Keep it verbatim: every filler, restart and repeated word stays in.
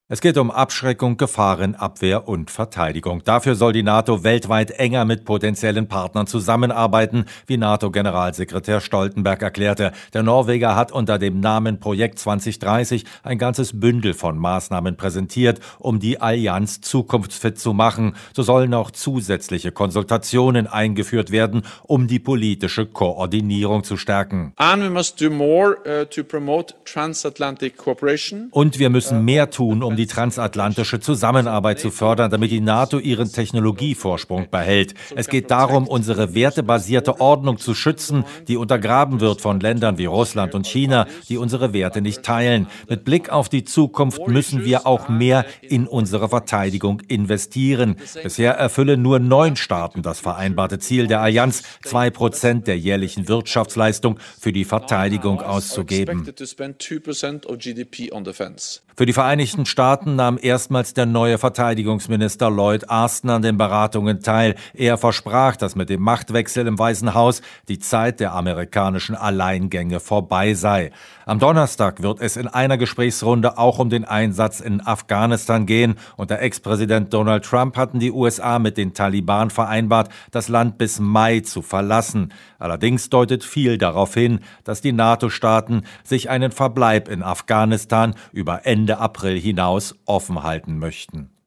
Es geht um Abschreckung, Gefahrenabwehr und Verteidigung. Dafür soll die NATO weltweit enger mit potenziellen Partnern zusammenarbeiten, wie NATO-Generalsekretär Stoltenberg erklärte. Der Norweger hat unter dem Namen Projekt zwanzig dreißig ein ganzes Bündel von Maßnahmen präsentiert, um die Allianz zukunftsfit zu machen. So sollen auch zusätzliche Konsultationen eingeführt werden, um die politische Koordinierung zu stärken. And we must do more uh, to promote transatlantic cooperation. Und wir müssen mehr tun, um die transatlantische Zusammenarbeit zu fördern, damit die NATO ihren Technologievorsprung behält. Es geht darum, unsere wertebasierte Ordnung zu schützen, die untergraben wird von Ländern wie Russland und China, die unsere Werte nicht teilen. Mit Blick auf die Zukunft müssen wir auch mehr in unsere Verteidigung investieren. Bisher erfüllen nur neun Staaten das vereinbarte Ziel der Allianz, zwei Prozent der jährlichen Wirtschaftsleistung für die Verteidigung auszugeben. Für die Vereinigten Staaten nahm erstmals der neue Verteidigungsminister Lloyd Austin an den Beratungen teil. Er versprach, dass mit dem Machtwechsel im Weißen Haus die Zeit der amerikanischen Alleingänge vorbei sei. Am Donnerstag wird es in einer Gesprächsrunde auch um den Einsatz in Afghanistan gehen. Unter Ex-Präsident Donald Trump hatten die U S A mit den Taliban vereinbart, das Land bis Mai zu verlassen. Allerdings deutet viel darauf hin, dass die NATO-Staaten sich einen Verbleib in Afghanistan über Ende April hinaus offen halten möchten.